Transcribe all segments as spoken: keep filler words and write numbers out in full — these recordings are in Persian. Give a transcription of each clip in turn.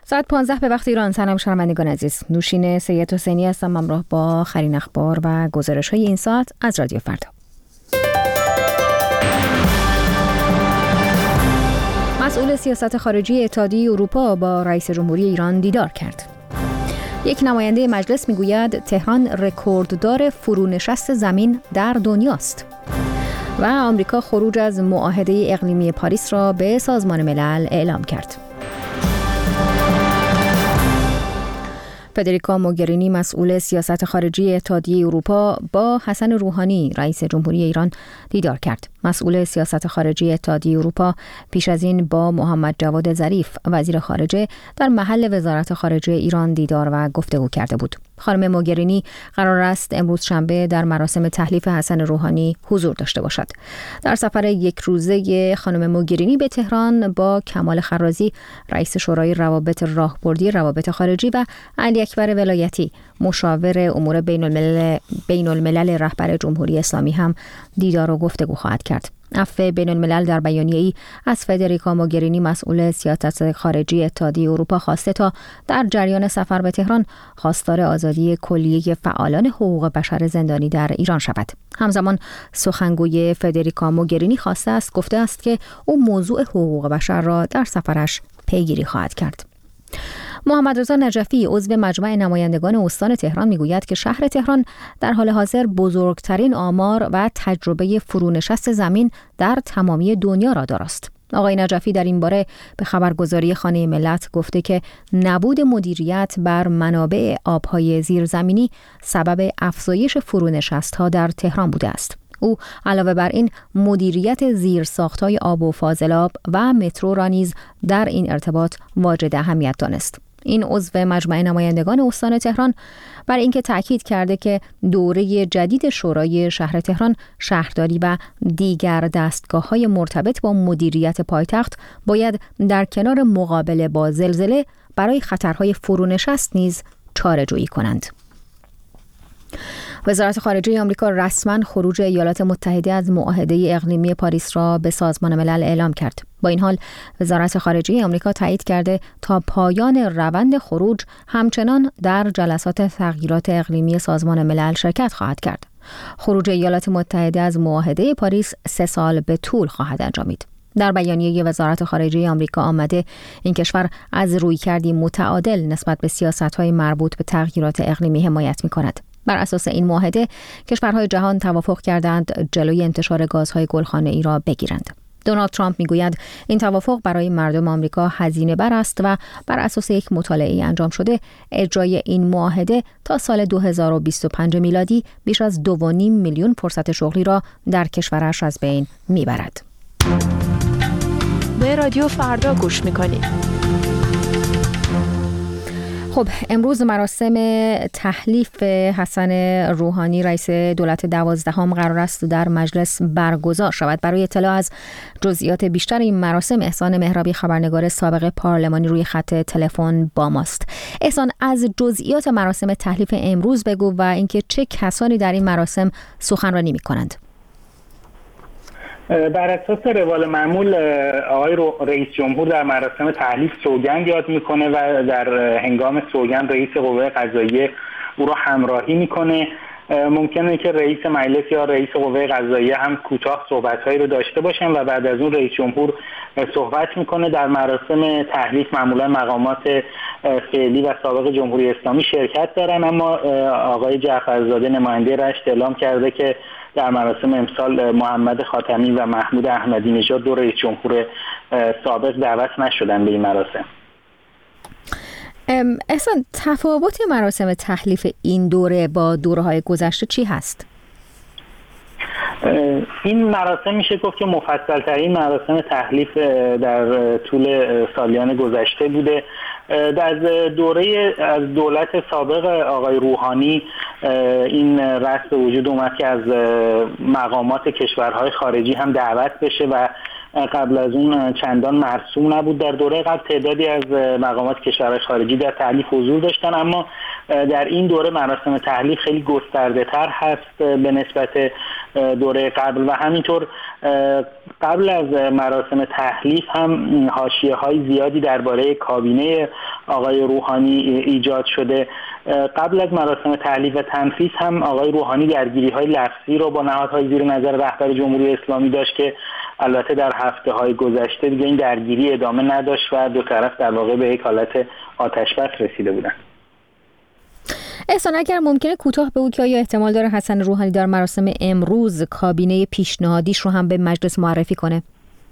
ساعت پانزده به وقت ایران. سلام شنوندگان عزیز، نوشین سید حسینی هستم همراه با خرین اخبار و گزارش های این ساعت از رادیو فردا. مسئول سیاست خارجی اتحادیه اروپا با رئیس جمهوری ایران دیدار کرد. یک نماینده مجلس میگوید تهران رکورددار فرونشست زمین در دنیاست. و آمریکا خروج از معاهده اقلیمی پاریس را به سازمان ملل اعلام کرد. فدریکا موگرینی مسئول سیاست خارجی اتحادیه اروپا با حسن روحانی رئیس جمهوری ایران دیدار کرد. مسئول سیاست خارجی اتحادیه اروپا پیش از این با محمد جواد ظریف وزیر خارجه در محل وزارت خارجه ایران دیدار و گفتگو کرده بود. خانم موگرینی قرار است امروز شنبه در مراسم تحلیف حسن روحانی حضور داشته باشد. در سفر یک روزه خانم موگرینی به تهران با کمال خرازی رئیس شورای روابط راهبردی روابط خارجی و علی اکبر ولایتی مشاور امور بین الملل بین الملل رهبر جمهوری اسلامی هم دیدار و گفتگو خواهد کرد. عفو بین الملل در بیانیه‌ای از فدریکا موگرینی مسئول سیاست خارجی اتحادیه اروپا خواسته تا در جریان سفر به تهران خواستار آزادی کلیه فعالان حقوق بشر زندانی در ایران شود. همزمان سخنگوی فدریکا موگرینی خواسته است گفته است که او موضوع حقوق بشر را در سفرش پیگیری خواهد کرد. محمد رضا نجفی عضو مجمع نمایندگان استان تهران میگوید که شهر تهران در حال حاضر بزرگترین آمار و تجربه فرونشست زمین در تمامی دنیا را دارست. آقای نجفی در این باره به خبرگزاری خانه ملت گفته که نبود مدیریت بر منابع آبهای زیرزمینی سبب افزایش فرونشست‌ها در تهران بوده است. او علاوه بر این مدیریت زیرساخت‌های آب و فاضلاب و مترو را نیز در این ارتباط واجد اهمیت دانست. این عضو مجمع نمایندگان استان تهران بر اینکه تأکید کرده که دوره جدید شورای شهر تهران شهرداری و دیگر دستگاه‌های مرتبط با مدیریت پایتخت باید در کنار مقابله با زلزله برای خطرهای فرونشست نیز چاره‌جویی کنند. وزارت خارجه آمریکا رسما خروج ایالات متحده از معاهده اقلیمی پاریس را به سازمان ملل اعلام کرد. با این حال وزارت خارجه آمریکا تایید کرده تا پایان روند خروج همچنان در جلسات تغییرات اقلیمی سازمان ملل شرکت خواهد کرد. خروج ایالات متحده از معاهده پاریس سه سال به طول خواهد انجامید. در بیانیه وزارت خارجه آمریکا آمده این کشور از رویکردی متعادل نسبت به سیاست‌های مربوط به تغییرات اقلیمی حمایت می‌کند. بر اساس این معاهده کشورهای جهان توافق کردند جلوی انتشار گازهای گلخانه‌ای را بگیرند. دونالد ترامپ میگوید این توافق برای مردم آمریکا هزینه بر است و بر اساس یک مطالعه انجام شده اجرای این معاهده تا سال دو هزار و بیست و پنج میلادی بیش از دو و نیم میلیون فرصت شغلی را در کشورش از بین میبرد. به رادیو فردا گوش میکنید. خب امروز مراسم تحلیف حسن روحانی رئیس دولت دوازدهم قرار است در مجلس برگزار شود. برای اطلاع از جزئیات بیشتر این مراسم احسان مهرابی خبرنگار سابق پارلمانی روی خط تلفن با ماست. احسان، از جزئیات مراسم تحلیف امروز بگو و اینکه چه کسانی در این مراسم سخنرانی می‌کنند. بر اساس روال معمول آقای رئیس جمهور در مراسم تحلیف سوگند یاد میکنه و در هنگام سوگند رئیس قوه قضاییه او را همراهی میکنه. ممکنه که رئیس مجلس یا رئیس قوه قضاییه هم کوتاه صحبت‌هایی رو داشته باشن و بعد از اون رئیس جمهور صحبت میکنه. در مراسم تحلیف معمولا مقامات فعلی و سابق جمهوری اسلامی شرکت دارن، اما آقای جعفرزاده نماینده رشت اعلام کرده که در مراسم امسال محمد خاتمی و محمود احمدی نژاد دو رئیس جمهور سابق دعوت نشدن به این مراسم. احسان، تفاوت مراسم تحلیف این دوره با دوره‌های گذشته چی هست؟ این مراسم میشه گفت که مفصل ترین مراسم تحلیف در طول سالیان گذشته بوده. در دوره از دولت سابق آقای روحانی این رسم به وجود اومد که از مقامات کشورهای خارجی هم دعوت بشه و قبل از اون چندان مرسوم نبود. در دوره قبل تعدادی از مقامات کشورهای خارجی در تحلیف حضور داشتن، اما در این دوره مراسم تحلیف خیلی گسترده تر هست به نسبت دوره قبل و همینطور قبل از مراسم تحلیف هم حاشیه های زیادی درباره کابینه آقای روحانی ایجاد شده. قبل از مراسم تحلیف و تنفیذ هم آقای روحانی درگیری های لفظی رو با نهادهای زیر نظر رهبر جمهوری اسلامی داشت که البته در هفته های گذشته دیگه این درگیری ادامه نداشت و دو طرف در واقع به یک حالت آتش‌بس رسیده بودند. احسان اگر ممکنه کوتاه بگو که آیا احتمال داره حسن روحانی در مراسم امروز کابینه پیشنهادیش رو هم به مجلس معرفی کنه؟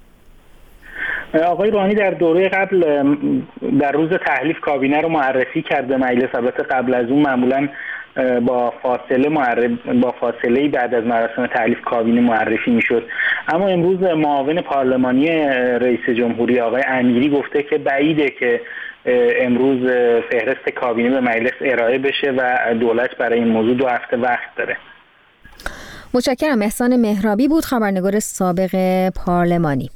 آقای روحانی در دوره قبل در روز تحلیف کابینه رو معرفی کرد به مجلس. البته قبل از اون معمولاً با فاصله معرف با فاصله بعد از مراسم تحلیف کابینه معرفی میشد، اما امروز معاون پارلمانی رئیس جمهوری آقای امیری گفته که بعیده که امروز فهرست کابینه به مجلس ارائه بشه و دولت برای این موضوع دو هفته وقت داره. متشکرم. احسان مهرابی بود، خبرنگار سابق پارلمانی.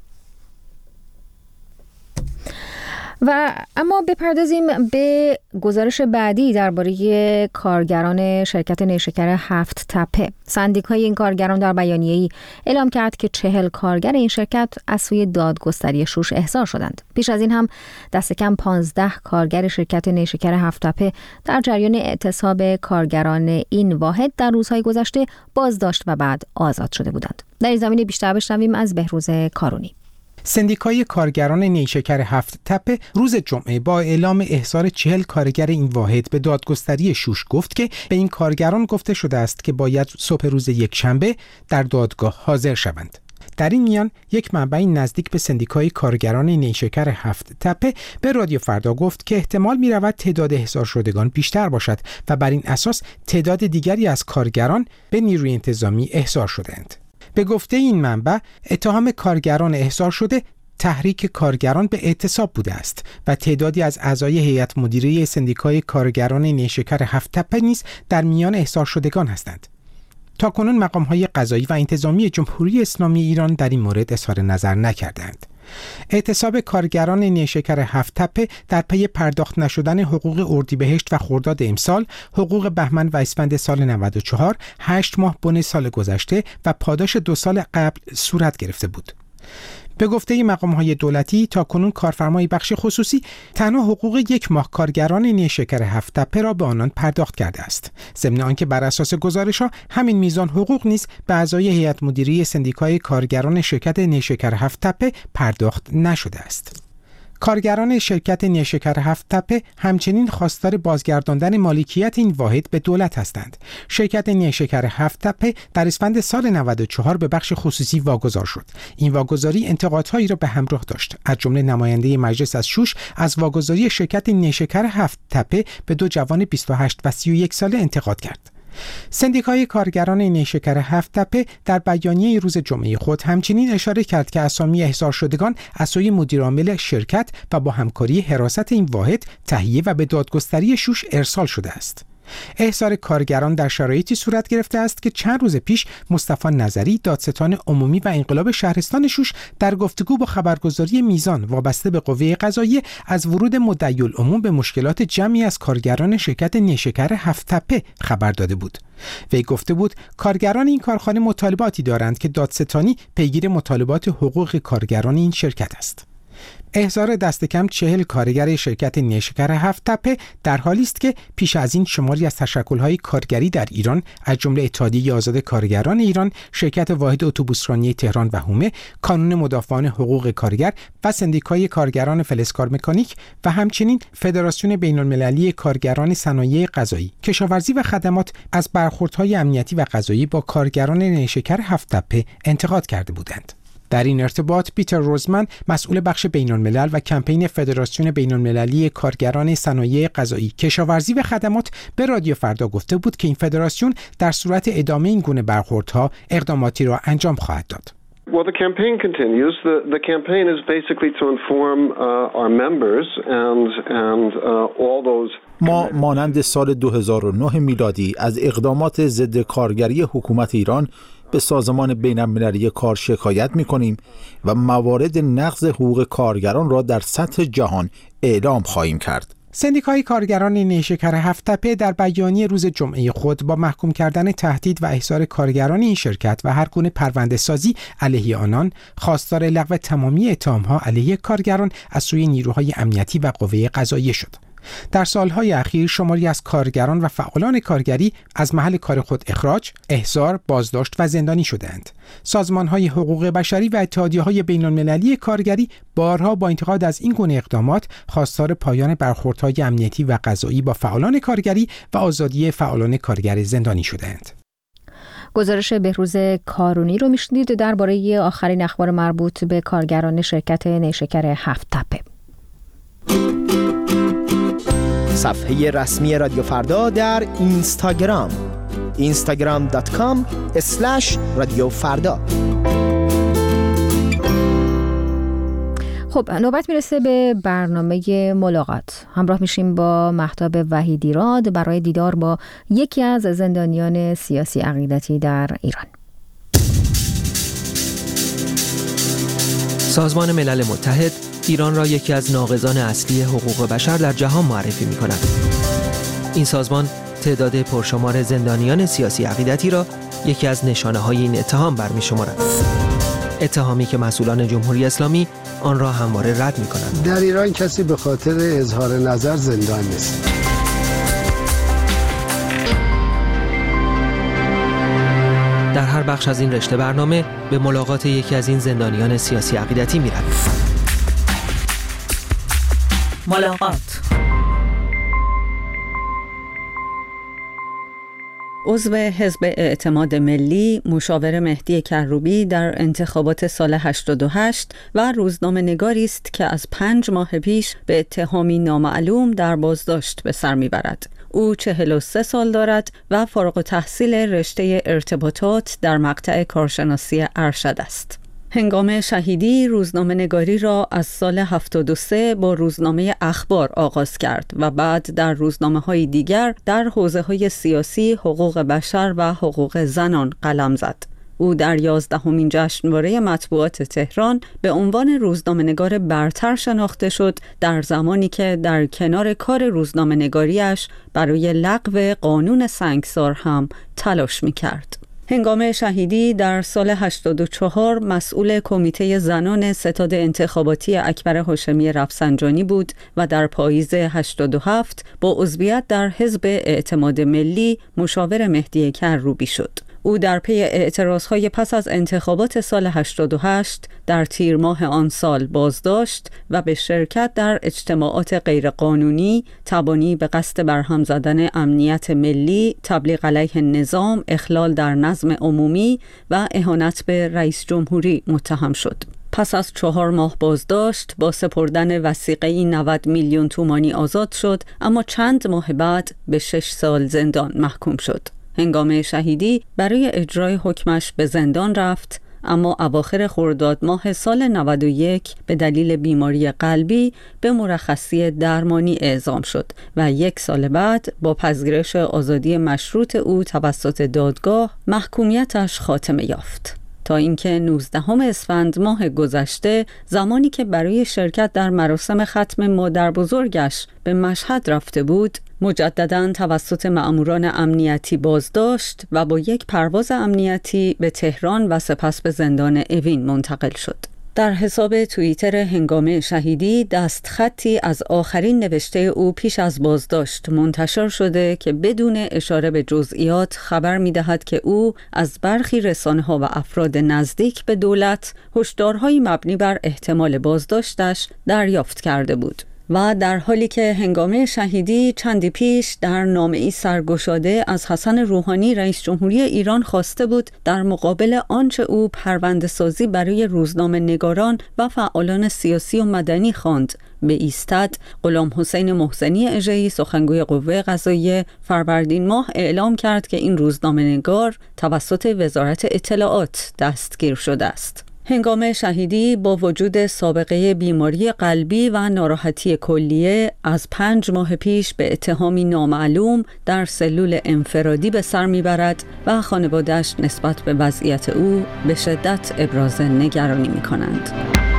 و اما بپردازیم به گزارش بعدی درباره کارگران شرکت نیشکر هفت تپه. سندیکای این کارگران در بیانیه‌ای اعلام کرد که چهل کارگر این شرکت از سوی دادگستری شوش احضار شدند. پیش از این هم دست کم پانزده کارگر شرکت نیشکر هفت تپه در جریان اعتصاب کارگران این واحد در روزهای گذشته بازداشت و بعد آزاد شده بودند. در این زمینه بیشتر بشنویم از بهروز کارونی. سندیکای کارگران نیشکر هفت تپه روز جمعه با اعلام احضار چهل کارگر این واحد به دادگستری شوش گفت که به این کارگران گفته شده است که باید صبح روز یکشنبه در دادگاه حاضر شوند. در این میان یک منبع نزدیک به سندیکای کارگران نیشکر هفت تپه به رادیو فردا گفت که احتمال می رود تعداد احضار شدگان بیشتر باشد و بر این اساس تعداد دیگری از کارگران به نیروی انتظامی احضار شدند. به گفته این منبع اتهام کارگران احضار شده تحریک کارگران به اعتصاب بوده است و تعدادی از اعضای هیئت مدیره سندیکای کارگران نیشکر هفت تپه نیز در میان احضار شدگان هستند. تاکنون مقام‌های قضایی و انتظامی جمهوری اسلامی ایران در این مورد اظهار نظر نکردند. اعتصاب کارگران نیشکر هفت تپه در پی پرداخت نشدن حقوق اردیبهشت و خرداد امسال، حقوق بهمن و اسفند سال نود و چهار، هشت ماه بن سال گذشته و پاداش دو سال قبل صورت گرفته بود. به گفته مقام‌های دولتی تاکنون کارفرمای بخش خصوصی تنها حقوق یک ماه کارگران نیشکر هفت تپه را به آنان پرداخت کرده است. ضمن آنکه بر اساس گزارش‌ها همین میزان حقوق نیز به اعضای هیئت مدیره سندیکای کارگران شرکت نیشکر هفت تپه پرداخت نشده است. کارگران شرکت نیشکر هفت تپه همچنین خواستار بازگرداندن مالکیت این واحد به دولت هستند. شرکت نیشکر هفت تپه در اسفند سال نود و چهار به بخش خصوصی واگذار شد. این واگذاری انتقادهایی را به همراه داشت. از جمله نماینده مجلس از شوش از واگذاری شرکت نیشکر هفت تپه به دو جوان بیست و هشت و سی و یک ساله انتقاد کرد. سندیکای کارگران نیشکر هفت تپه در بیانیه روز جمعه خود همچنین اشاره کرد که اسامی احضار شدگان از سوی مدیرعامل شرکت و با همکاری حراست این واحد تهیه و به دادگستری شوش ارسال شده است. احضار کارگران در شرایطی صورت گرفته است که چند روز پیش مصطفی نظری دادستان عمومی و انقلاب شهرستان شوش در گفتگو با خبرگزاری میزان وابسته به قوه قضاییه از ورود مدعی العموم به مشکلات جمعی از کارگران شرکت نیشکر هفت تپه خبر داده بود. وی گفته بود کارگران این کارخانه مطالباتی دارند که دادستانی پیگیر مطالبات حقوق کارگران این شرکت است. احضار دست کم چهل کارگر شرکت نیشکر هفت تپه در حالی است که پیش از این شماری از تشکل‌های کارگری در ایران از جمله اتحادیه آزاد کارگران ایران، شرکت واحد اتوبوسرانی تهران و هومه، کانون مدافعان حقوق کارگر و سندیکای کارگران فلزکار مکانیک و همچنین فدراسیون بین‌المللی کارگران صنایع غذایی، کشاورزی و خدمات از برخوردهای امنیتی و قضایی با کارگران نیشکر هفت تپه انتقاد کرده بودند. در این ارتباط پیتر روزمن مسئول بخش بین‌الملل و کمپین فدراسیون بین‌المللی کارگران صنایع غذایی، کشاورزی و خدمات به رادیو فردا گفته بود که این فدراسیون در صورت ادامه این گونه برخوردها اقداماتی را انجام خواهد داد. Well, the campaign continues. The, the campaign is basically to inform uh, our members and, and uh, all those... ما مانند سال دو هزار و نه میلادی از اقدامات ضد کارگری حکومت ایران به سازمان بین‌المللی کار شکایت می‌کنیم و موارد نقض حقوق کارگران را در سطح جهان اعلام خواهیم کرد. سندیکای کارگران نیشکر هفت تپه در بیانیه روز جمعه خود با محکوم کردن تهدید و احضار کارگران این شرکت و هر گونه پرونده سازی علیه آنان، خواستار لغو تمامی اتهام‌ها علیه کارگران از سوی نیروهای امنیتی و قوه قضاییه شد. در سالهای اخیر شماری از کارگران و فعالان کارگری از محل کار خود اخراج، احضار، بازداشت و زندانی شدند. سازمان‌های حقوق بشری و اتحادیه‌های بین‌المللی کارگری بارها با انتقاد از این گونه اقدامات خواستار پایان برخوردهای امنیتی و قضایی با فعالان کارگری و آزادی فعالان کارگر زندانی شدند. گزارش بهروز کارونی رو میشنید درباره آخرین اخبار مربوط به کارگران شرکت نیشکر هفت تپه. صفحه رسمی رادیو فردا در اینستاگرام اینستاگرام دات کام اسلش رادیو فردا. خب نوبت میرسه به برنامه ملاقات. همراه میشیم با مهتاب وحیدی راد برای دیدار با یکی از زندانیان سیاسی عقیدتی در ایران. سازمان ملل متحد ایران را یکی از ناقضان اصلی حقوق بشر در جهان معرفی می کند. این سازمان تعداد پرشمار زندانیان سیاسی عقیدتی را یکی از نشانه های این اتهام برمی شمارد. اتهامی که مسئولان جمهوری اسلامی آن را همواره رد می کنند. در ایران کسی به خاطر اظهار نظر زندان نیست. در هر بخش از این رشته برنامه به ملاقات یکی از این زندانیان سیاسی عقیدتی می رویم. ملاقات. عضو حزب اعتماد ملی، مشاور مهدی کروبی در انتخابات سال هشتاد و هشت و روزنامه‌نگاری است که از پنج ماه پیش به اتهامی نامعلوم در بازداشت به سر میبرد. او چهل و سه سال دارد و فارغ التحصیل رشته ارتباطات در مقطع کارشناسی ارشد است. هنگام شهیدی روزنامه نگاری را از سال هفتاد و سه با روزنامه اخبار آغاز کرد و بعد در روزنامه‌های دیگر در حوزه‌های سیاسی، حقوق بشر و حقوق زنان قلم زد. او در یازدهمین جشنواره مطبوعات تهران به عنوان روزنامه‌نگار برتر شناخته شد در زمانی که در کنار کار روزنامه‌نگاری‌اش برای لغو قانون سنگسار هم تلاش می‌کرد. هنگام شهیدی در سال هشتاد و چهار مسئول کمیته زنان ستاد انتخاباتی اکبر هاشمی رفسنجانی بود و در پاییز هشتاد و هفت با عضویت در حزب اعتماد ملی مشاور مهدی کروبی شد. او در پی اعتراضهای پس از انتخابات سال هشتاد و هشت در تیر ماه آن سال بازداشت و به شرکت در اجتماعات غیرقانونی، تبانی به قصد برهم زدن امنیت ملی، تبلیغ علیه نظام، اخلال در نظم عمومی و اهانت به رئیس جمهوری متهم شد. پس از چهار ماه بازداشت با سپردن وثیقه‌ای نود میلیون تومانی آزاد شد، اما چند ماه بعد به شش سال زندان محکوم شد. هنگام شهیدی برای اجرای حکمش به زندان رفت، اما اواخر خرداد ماه سال نود و یک به دلیل بیماری قلبی به مرخصی درمانی اعزام شد و یک سال بعد با پذیرش آزادی مشروط او توسط دادگاه محکومیتش خاتمه یافت. تا اینکه نوزدهم اسفند ماه گذشته، زمانی که برای شرکت در مراسم ختم مادر بزرگش به مشهد رفته بود، مجدداً توسط مأموران امنیتی بازداشت و با یک پرواز امنیتی به تهران و سپس به زندان اوین منتقل شد. در حساب توییتر هنگام شهیدی دستخطی از آخرین نوشته او پیش از بازداشت منتشر شده که بدون اشاره به جزئیات خبر می‌دهد که او از برخی رسانه‌ها و افراد نزدیک به دولت هشدارهایی مبنی بر احتمال بازداشتش دریافت کرده بود. و در حالی که هنگام شهیدی چندی پیش در نامه‌ای سرگشاده از حسن روحانی رئیس جمهوری ایران خواسته بود در مقابل آنچه او پرونده سازی برای روزنامه نگاران و فعالان سیاسی و مدنی خواند به ایستد، غلام حسین محسنی اژه‌ای سخنگوی قوه قضاییه فروردین ماه اعلام کرد که این روزنامه نگار توسط وزارت اطلاعات دستگیر شده است. هنگام شهیدی با وجود سابقه بیماری قلبی و ناراحتی کلیه از پنج ماه پیش به اتهامی نامعلوم در سلول انفرادی به سر میبرد و خانواده‌اش نسبت به وضعیت او به شدت ابراز نگرانی میکنند.